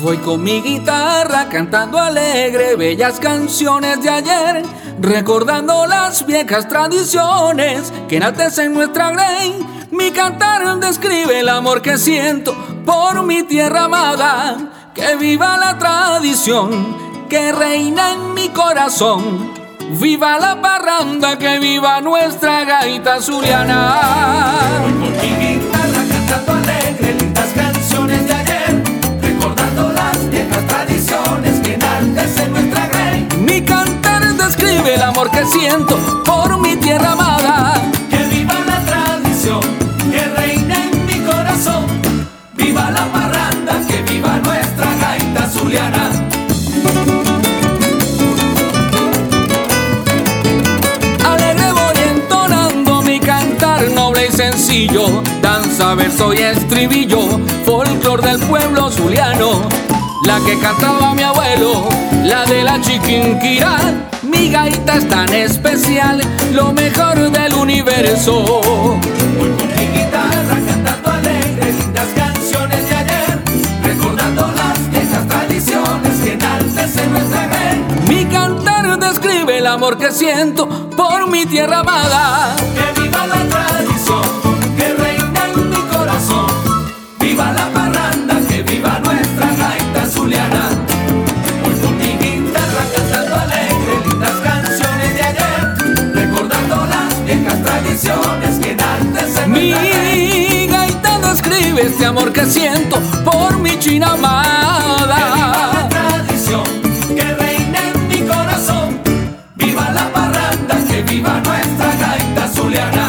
Voy con mi guitarra cantando alegre bellas canciones de ayer, recordando las viejas tradiciones que enaltecen nuestra grey. Mi cantar describe el amor que siento por mi tierra amada. Que viva la tradición que reina en mi corazón. Viva la parranda, que viva nuestra gaita zuliana. Voy con mi guitarra cantando alegre lindas canciones de ayer, recordando las viejas tradiciones que enaltecen nuestra grey. Mi cantar describe el amor que siento por mi tierra amada. Que viva la tradición que reina en mi corazón. Viva la parranda, que viva nuestra gaita zuliana. Noble y sencillo, danza, verso y estribillo, folclor del pueblo zuliano. La que cantaba mi abuelo, la de la Chiquinquirá. Mi gaita es tan especial, lo mejor del universo. Voy con mi guitarra cantando alegre lindas canciones de ayer, recordando las viejas tradiciones que enaltecen nuestra grey. Mi cantar describe el amor que siento por mi tierra amada. Que viva la tradición que reina en mi corazón. Viva la parranda, que viva nuestra gaita zuliana. Voy con mi guitarra cantando alegre lindas canciones de ayer, recordando las viejas tradiciones que enaltecen nuestra grey. Mi gaita describe este amor que siento por mi china amada. Que viva la tradición que reina en mi corazón. Viva la parranda, que viva nuestra gaita zuliana.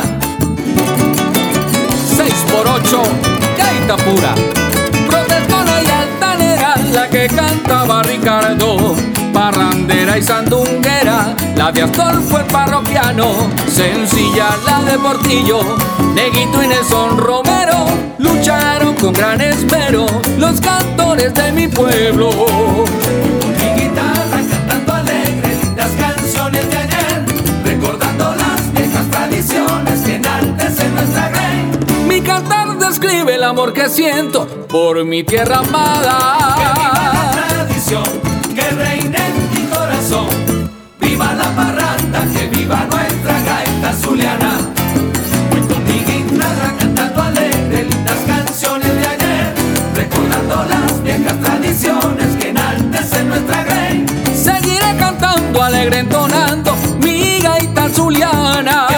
6x8, gaita pura, protestona y altanera, la que cantaba Ricardo. Parrandera y sandunguera, la de Astolfo el parroquiano. Sencilla la de Portillo, Neguito y Nelson Romero. Lucharon con gran esmero los cantores de mi pueblo. Con mi guitarra cantando alegre lindas canciones de ayer, recordando las viejas tradiciones que enaltecen nuestra grey. Mi cantar describe el amor que siento por mi tierra amada. Que viva la tradición que reina en mi corazón. Viva la parranda, que viva nuestra gaita zuliana. Voy con mi guitarra cantando alegre lindas canciones de ayer, recordando las viejas tradiciones que enaltecen nuestra grey. Seguiré cantando alegre entonando mi gaita zuliana.